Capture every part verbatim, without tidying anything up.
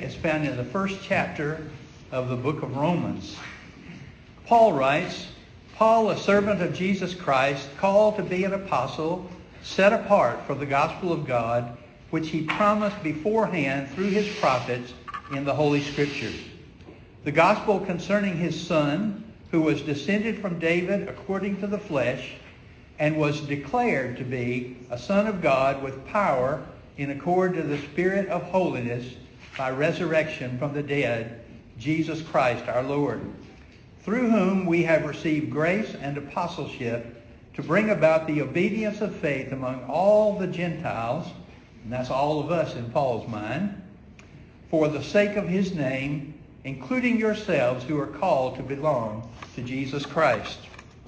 is found in the first chapter of the book of Romans. Paul writes, Paul, a servant of Jesus Christ, called to be an apostle, set apart for the gospel of God, which he promised beforehand through his prophets in the Holy Scriptures. The gospel concerning his Son, who was descended from David according to the flesh, and was declared to be a Son of God with power in accord to the Spirit of holiness by resurrection from the dead, Jesus Christ our Lord, through whom we have received grace and apostleship to bring about the obedience of faith among all the Gentiles, and that's all of us in Paul's mind, for the sake of his name, including yourselves who are called to belong to Jesus Christ.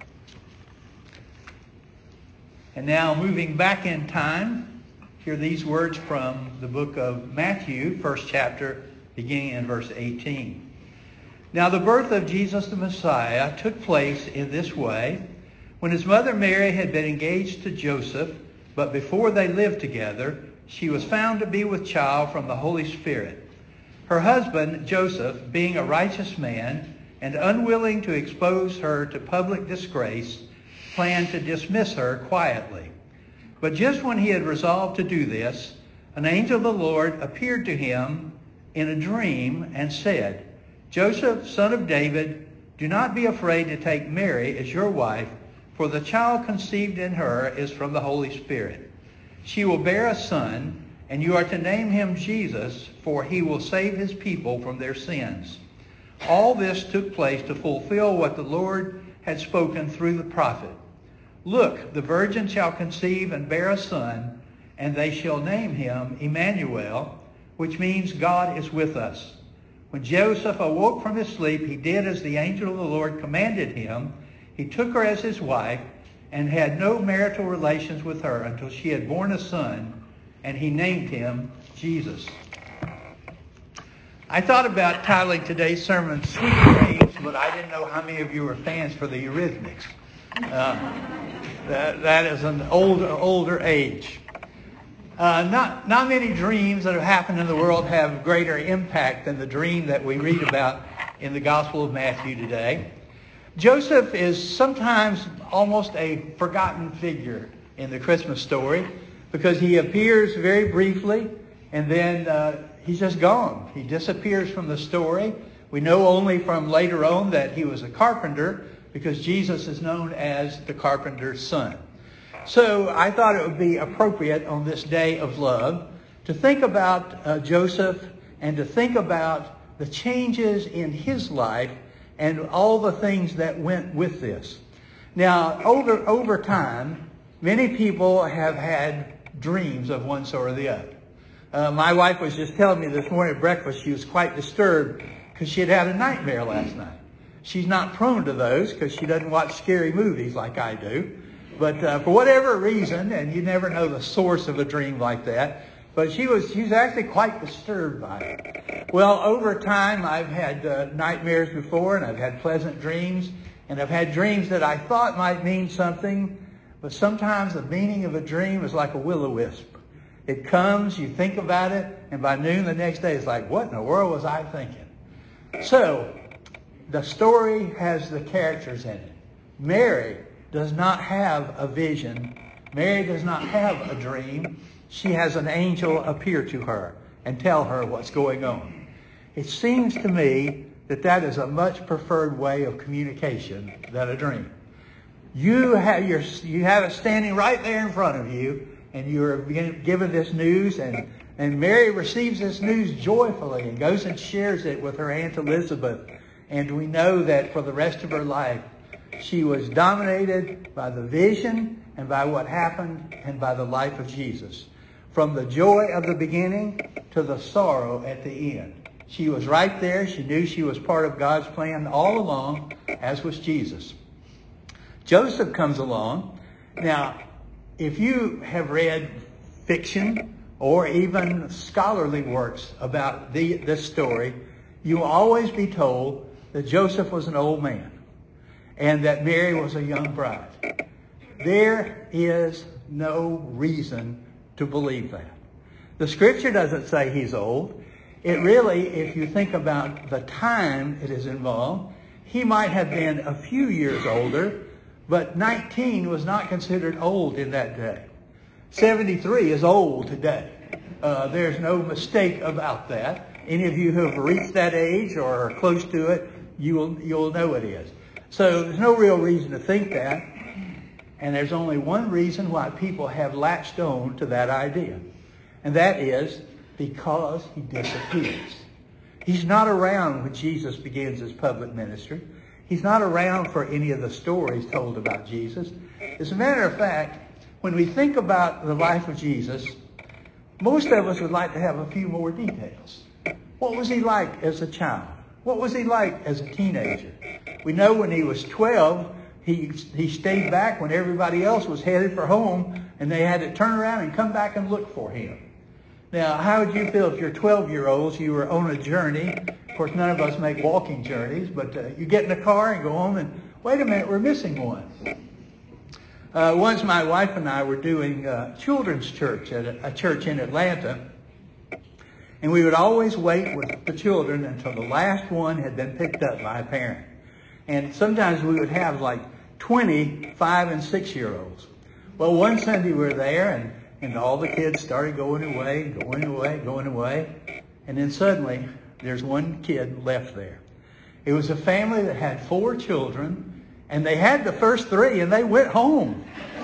And now moving back in time, hear these words from the book of Matthew, first chapter, beginning in verse eighteen. Now the birth of Jesus the Messiah took place in this way, when his mother Mary had been engaged to Joseph, but before they lived together, she was found to be with child from the Holy Spirit. Her husband, Joseph, being a righteous man and unwilling to expose her to public disgrace, planned to dismiss her quietly. But just when he had resolved to do this, an angel of the Lord appeared to him in a dream and said, Joseph, son of David, do not be afraid to take Mary as your wife, for the child conceived in her is from the Holy Spirit. She will bear a son, and you are to name him Jesus, for he will save his people from their sins. All this took place to fulfill what the Lord had spoken through the prophet. Look, the virgin shall conceive and bear a son, and they shall name him Emmanuel, which means God is with us. When Joseph awoke from his sleep, he did as the angel of the Lord commanded him. He took her as his wife and had no marital relations with her until she had borne a son, and he named him Jesus. I thought about titling today's sermon Sweet Dreams, but I didn't know how many of you were fans for the Eurythmics. Uh, that, that is an older, older age. Uh, not, not many dreams that have happened in the world have greater impact than the dream that we read about in the Gospel of Matthew today. Joseph is sometimes almost a forgotten figure in the Christmas story because he appears very briefly and then uh, he's just gone. He disappears from the story. We know only from later on that he was a carpenter because Jesus is known as the carpenter's son. So I thought it would be appropriate on this day of love to think about uh, Joseph and to think about the changes in his life and all the things that went with this. Now, over, over time, many people have had dreams of one sort or the other. Uh, my wife was just telling me this morning at breakfast she was quite disturbed because she had had a nightmare last night. She's not prone to those because she doesn't watch scary movies like I do. But uh, for whatever reason, and you never know the source of a dream like that, but she was she was actually quite disturbed by it. Well, over time, I've had uh, nightmares before, and I've had pleasant dreams, and I've had dreams that I thought might mean something, but sometimes the meaning of a dream is like a will-o-wisp. It comes, you think about it, and by noon the next day, it's like, what in the world was I thinking? So, the story has the characters in it. Mary does not have a vision. Mary does not have a dream. She has an angel appear to her and tell her what's going on. It seems to me that that is a much preferred way of communication than a dream. You have, your, you have it standing right there in front of you, and you're given this news, and, and Mary receives this news joyfully and goes and shares it with her Aunt Elizabeth. And we know that for the rest of her life, she was dominated by the vision and by what happened and by the life of Jesus. From the joy of the beginning to the sorrow at the end. She was right there. She knew she was part of God's plan all along, as was Jesus. Joseph comes along. Now, if you have read fiction or even scholarly works about the, this story, you will always be told that Joseph was an old man and that Mary was a young bride. There is no reason to believe that. The scripture doesn't say he's old. it really, if you think about the time it is involved, he might have been a few years older, but nineteen was not considered old in that day. seventy-three is old today. Uh, there's no mistake about that. Any of you who have reached that age or are close to it, you'll, you'll know it is. So there's no real reason to think that. And there's only one reason why people have latched on to that idea. And that is because he disappears. He's not around when Jesus begins his public ministry. He's not around for any of the stories told about Jesus. As a matter of fact, when we think about the life of Jesus, most of us would like to have a few more details. What was he like as a child? What was he like as a teenager? We know when he was twelve, he, he stayed back when everybody else was headed for home, and they had to turn around and come back and look for him. Now, how would you feel if you're twelve-year-olds, you were on a journey? Of course, none of us make walking journeys, but uh, you get in a car and go home and, wait a minute, we're missing one. Uh, once my wife and I were doing uh, children's church at a, a church in Atlanta, and we would always wait with the children until the last one had been picked up by a parent. And sometimes we would have like twenty five and six year olds. Well, one Sunday we were there, and, and all the kids started going away, going away, going away. And then suddenly there's one kid left there. It was a family that had four children, and they had the first three, and they went home.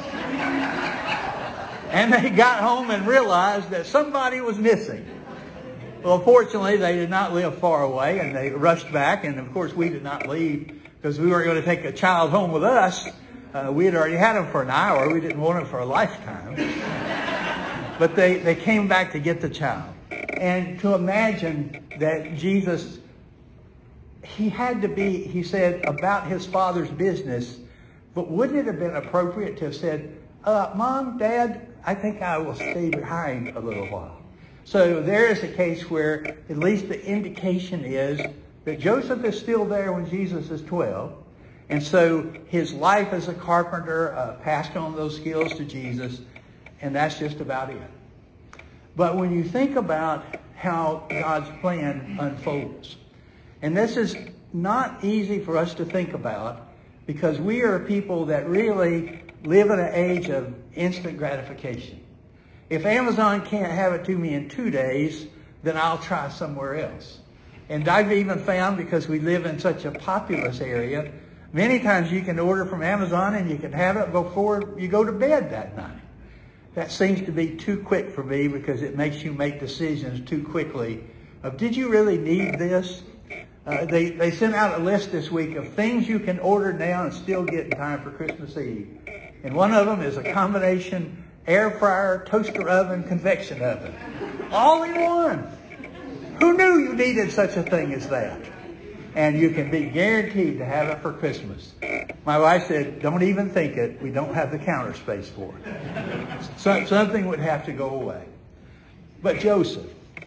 And they got home and realized that somebody was missing. Well, fortunately, they did not live far away, and they rushed back. And, of course, we did not leave because we weren't going to take a child home with us. Uh, we had already had him for an hour. We didn't want him for a lifetime. But they, they came back to get the child. And to imagine that Jesus, he had to be, he said, about his Father's business. But wouldn't it have been appropriate to have said, uh, Mom, Dad, I think I will stay behind a little while. So there is a case where at least the indication is that Joseph is still there when Jesus is twelve. And so his life as a carpenter uh, passed on those skills to Jesus, and that's just about it. But when you think about how God's plan unfolds, and this is not easy for us to think about because we are people that really live in an age of instant gratification. If Amazon can't have it to me in two days, then I'll try somewhere else. And I've even found, because we live in such a populous area, many times you can order from Amazon and you can have it before you go to bed that night. That seems to be too quick for me because it makes you make decisions too quickly of, did you really need this? Uh, they, they sent out a list this week of things you can order now and still get in time for Christmas Eve. And one of them is a combination air fryer, toaster oven, convection oven. All in one. Who knew you needed such a thing as that? And you can be guaranteed to have it for Christmas. My wife said, don't even think it. We don't have the counter space for it. So, something would have to go away. But Joseph,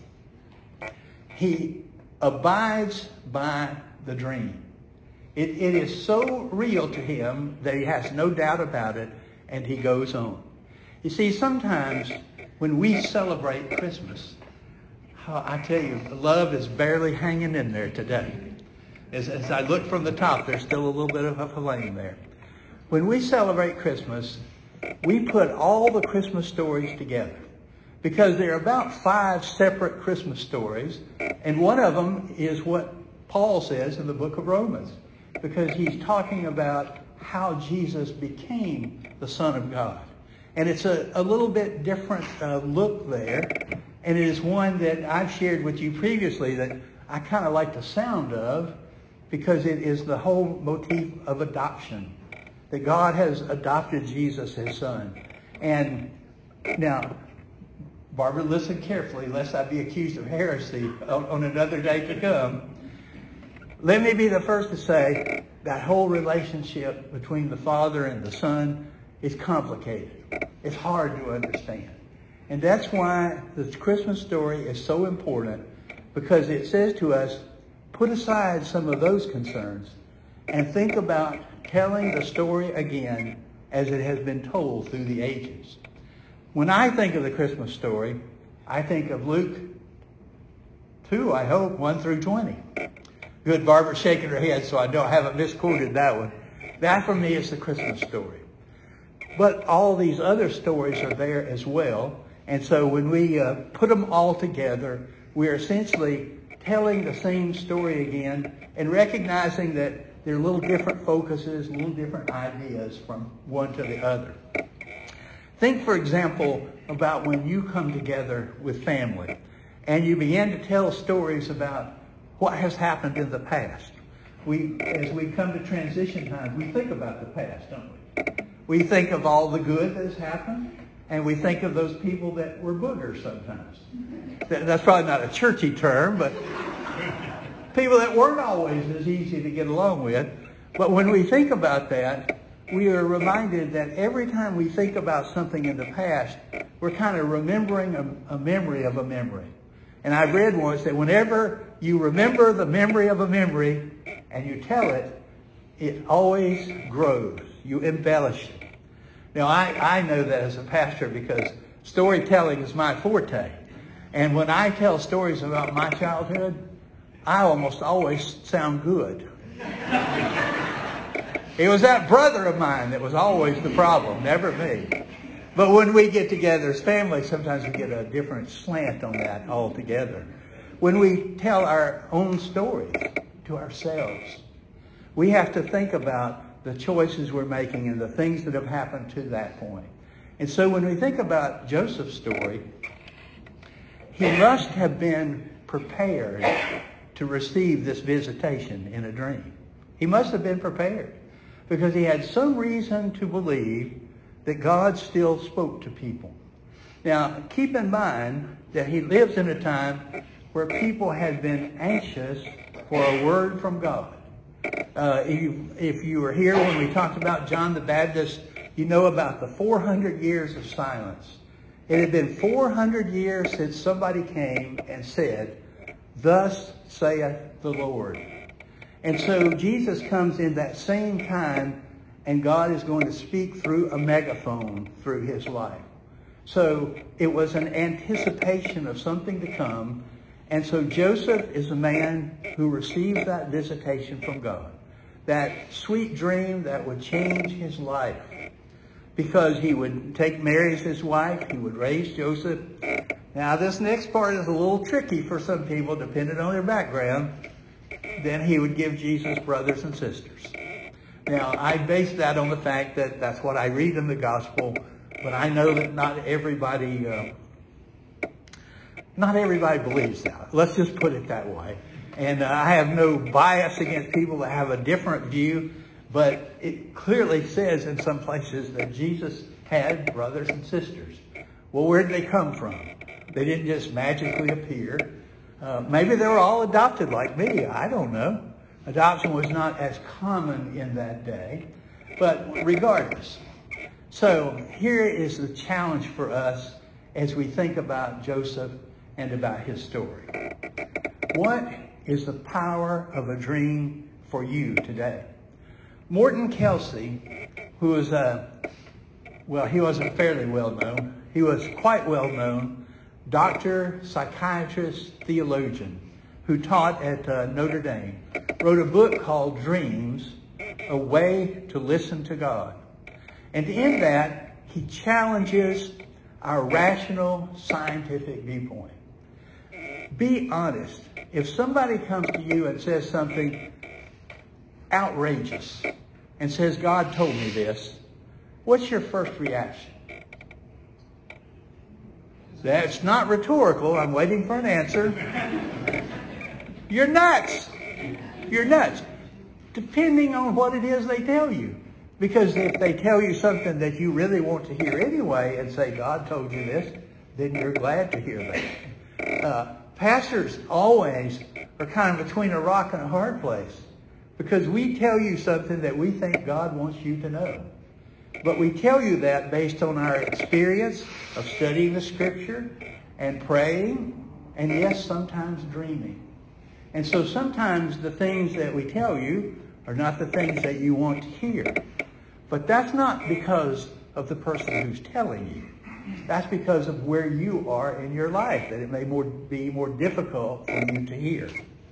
he abides by the dream. It, it is so real to him that he has no doubt about it, and he goes on. You see, sometimes when we celebrate Christmas, oh, I tell you, love is barely hanging in there today. As, as I look from the top, there's still a little bit of a flame there. When we celebrate Christmas, we put all the Christmas stories together because there are about five separate Christmas stories, and one of them is what Paul says in the book of Romans, because he's talking about how Jesus became the Son of God. And it's a, a little bit different uh, look there. And it is one that I've shared with you previously that I kind of like the sound of because it is the whole motif of adoption. That God has adopted Jesus, his son. And now, Barbara, listen carefully lest I be accused of heresy on, on another day to come. Let me be the first to say that whole relationship between the Father and the Son is complicated. It's hard to understand. And that's why the Christmas story is so important, because it says to us, put aside some of those concerns and think about telling the story again as it has been told through the ages. When I think of the Christmas story, I think of Luke two, I hope, one through twenty. Good, Barbara's shaking her head, so I don't haven't misquoted that one. That for me is the Christmas story. But all these other stories are there as well. And so when we uh, put them all together, we're essentially telling the same story again and recognizing that there are little different focuses, little different ideas from one to the other. Think, for example, about when you come together with family and you begin to tell stories about what has happened in the past. We, as we come to transition time, we think about the past, don't we? We think of all the good that has happened, and we think of those people that were boogers sometimes. That's probably not a churchy term, but people that weren't always as easy to get along with. But when we think about that, we are reminded that every time we think about something in the past, we're kind of remembering a, a memory of a memory. And I read once that whenever you remember the memory of a memory and you tell it, it always grows. You embellish it. Now, I, I know that as a pastor because storytelling is my forte. And when I tell stories about my childhood, I almost always sound good. It was that brother of mine that was always the problem, never me. But when we get together as family, sometimes we get a different slant on that altogether. When we tell our own stories to ourselves, we have to think about the choices we're making and the things that have happened to that point. And so when we think about Joseph's story, he must have been prepared to receive this visitation in a dream. He must have been prepared because he had some reason to believe that God still spoke to people. Now, keep in mind that he lives in a time where people had been anxious for a word from God. Uh, if, you, if you were here when we talked about John the Baptist, you know about the four hundred years of silence. It had been four hundred years since somebody came and said, "Thus saith the Lord." And so Jesus comes in that same time, and God is going to speak through a megaphone through his life. So it was an anticipation of something to come. And so Joseph is a man who receives that visitation from God, that sweet dream that would change his life, because he would take Mary as his wife, he would raise Joseph. Now this next part is a little tricky for some people, depending on their background. Then he would give Jesus brothers and sisters. Now I base that on the fact that that's what I read in the gospel, but I know that not everybody... Uh, Not everybody believes that. Let's just put it that way. And uh, I have no bias against people that have a different view, but it clearly says in some places that Jesus had brothers and sisters. Well, where did they come from? They didn't just magically appear. Uh, maybe they were all adopted like me. I don't know. Adoption was not as common in that day. But regardless. So here is the challenge for us as we think about Joseph and about his story. What is the power of a dream for you today? Morton Kelsey, who was a, well, he wasn't fairly well known. He was quite well known, doctor, psychiatrist, theologian, who taught at uh, Notre Dame, wrote a book called Dreams, A Way to Listen to God. And in that, he challenges our rational, scientific viewpoint. Be honest. If somebody comes to you and says something outrageous and says, "God told me this," what's your first reaction? That's not rhetorical. I'm waiting for an answer. You're nuts. You're nuts. Depending on what it is they tell you. Because if they tell you something that you really want to hear anyway and say, "God told you this," then you're glad to hear that. Uh, pastors always are kind of between a rock and a hard place, because we tell you something that we think God wants you to know. But we tell you that based on our experience of studying the Scripture and praying, and yes, sometimes dreaming. And so sometimes the things that we tell you are not the things that you want to hear. But that's not because of the person who's telling you. That's because of where you are in your life, that it may more, be more difficult for you to hear.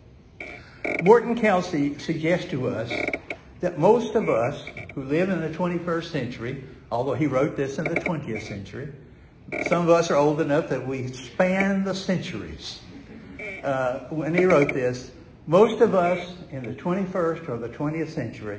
Morton Kelsey suggests to us that most of us who live in the twenty-first century, although he wrote this in the twentieth century, some of us are old enough that we span the centuries. Uh, when he wrote this, most of us in the twenty-first or the twentieth century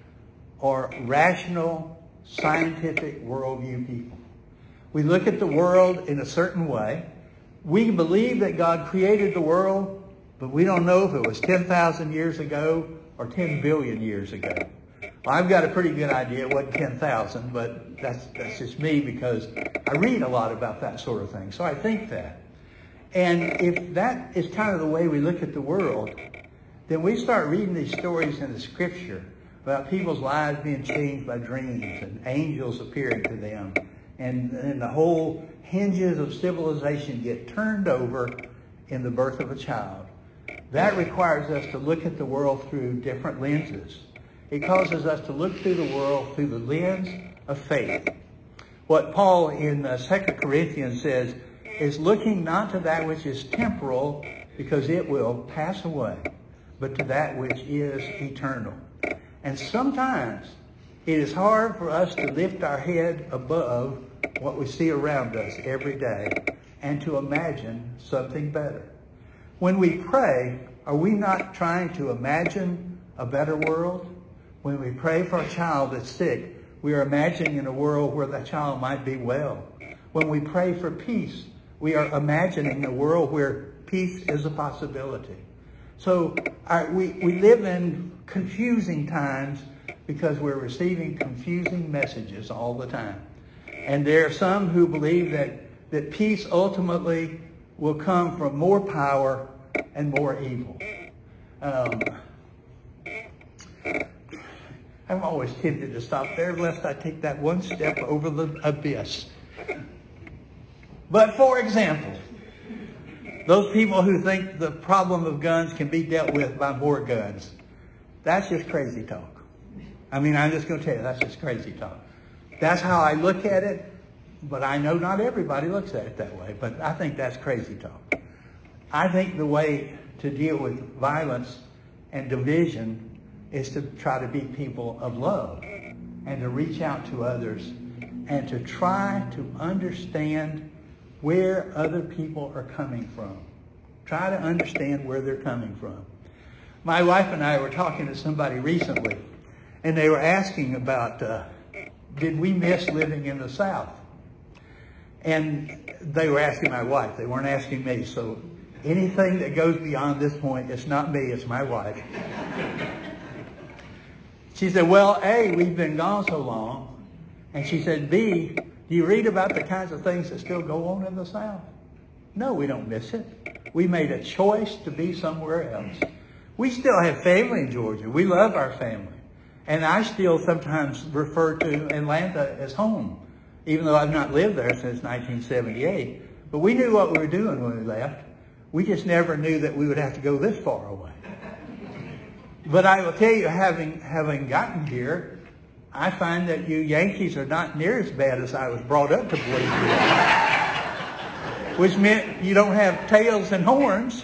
are rational, scientific worldview people. We look at the world in a certain way. We believe that God created the world, but we don't know if it was ten thousand years ago or ten billion years ago. Well, I've got a pretty good idea it wasn't ten thousand, but that's, that's just me because I read a lot about that sort of thing. So I think that. And if that is kind of the way we look at the world, then we start reading these stories in the Scripture about people's lives being changed by dreams and angels appearing to them. And, and the whole hinges of civilization get turned over in the birth of a child. That requires us to look at the world through different lenses. It causes us to look through the world through the lens of faith. What Paul in uh, Second Corinthians says is looking not to that which is temporal, because it will pass away, but to that which is eternal. And sometimes it is hard for us to lift our head above what we see around us every day and to imagine something better. When we pray, are we not trying to imagine a better world? When we pray for a child that's sick, we are imagining a world where that child might be well. When we pray for peace, we are imagining a world where peace is a possibility. So our, we, we live in confusing times because we're receiving confusing messages all the time. And there are some who believe that, that peace ultimately will come from more power and more evil. Um, I'm always tempted to stop there lest I take that one step over the abyss. But for example, those people who think the problem of guns can be dealt with by more guns, that's just crazy talk. I mean, I'm just going to tell you, that's just crazy talk. That's how I look at it, but I know not everybody looks at it that way, but I think that's crazy talk. I think the way to deal with violence and division is to try to be people of love and to reach out to others and to try to understand where other people are coming from. Try to understand where they're coming from. My wife and I were talking to somebody recently, and they were asking about, uh, did we miss living in the South? And they were asking my wife. They weren't asking me. So anything that goes beyond this point, it's not me, it's my wife. She said, well, A, we've been gone so long. And she said, B, do you read about the kinds of things that still go on in the South? No, we don't miss it. We made a choice to be somewhere else. We still have family in Georgia. We love our family. And I still sometimes refer to Atlanta as home, even though I've not lived there since nineteen seventy-eight. But we knew what we were doing when we left. We just never knew that we would have to go this far away. But I will tell you, having having gotten here, I find that you Yankees are not near as bad as I was brought up to believe you are, which meant you don't have tails and horns.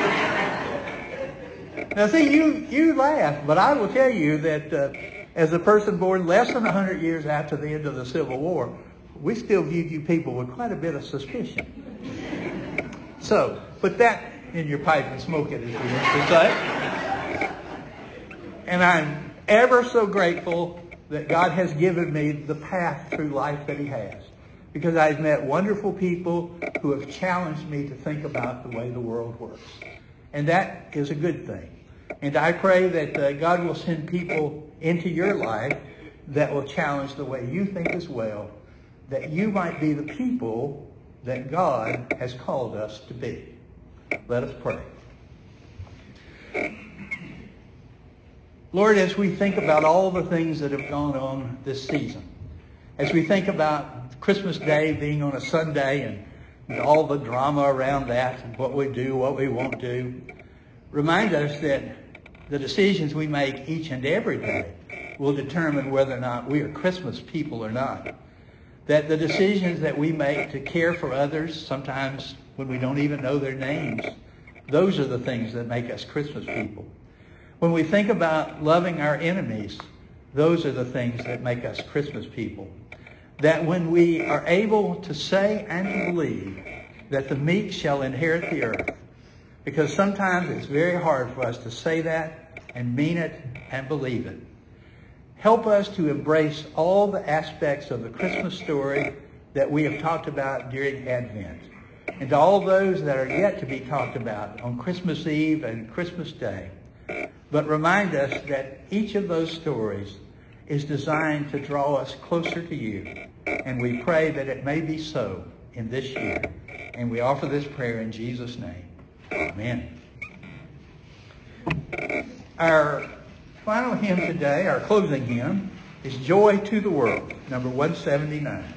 Now, see, you, you laugh, but I will tell you that uh, as a person born less than one hundred years after the end of the Civil War, we still viewed you people with quite a bit of suspicion. So, put that in your pipe and smoke it, as we used to say. And I'm ever so grateful that God has given me the path through life that He has. Because I've met wonderful people who have challenged me to think about the way the world works. And that is a good thing. And I pray that uh, God will send people into your life that will challenge the way you think as well, that you might be the people that God has called us to be. Let us pray. Lord, as we think about all the things that have gone on this season, as we think about Christmas Day being on a Sunday and, and all the drama around that and what we do, what we won't do, remind us that the decisions we make each and every day will determine whether or not we are Christmas people or not. That the decisions that we make to care for others, sometimes when we don't even know their names, those are the things that make us Christmas people. When we think about loving our enemies, those are the things that make us Christmas people. That when we are able to say and to believe that the meek shall inherit the earth, because sometimes it's very hard for us to say that and mean it and believe it. Help us to embrace all the aspects of the Christmas story that we have talked about during Advent. And to all those that are yet to be talked about on Christmas Eve and Christmas Day. But remind us that each of those stories is designed to draw us closer to you. And we pray that it may be so in this year. And we offer this prayer in Jesus' name. Amen. Our final hymn today, our closing hymn, is Joy to the World, number one seventy-nine.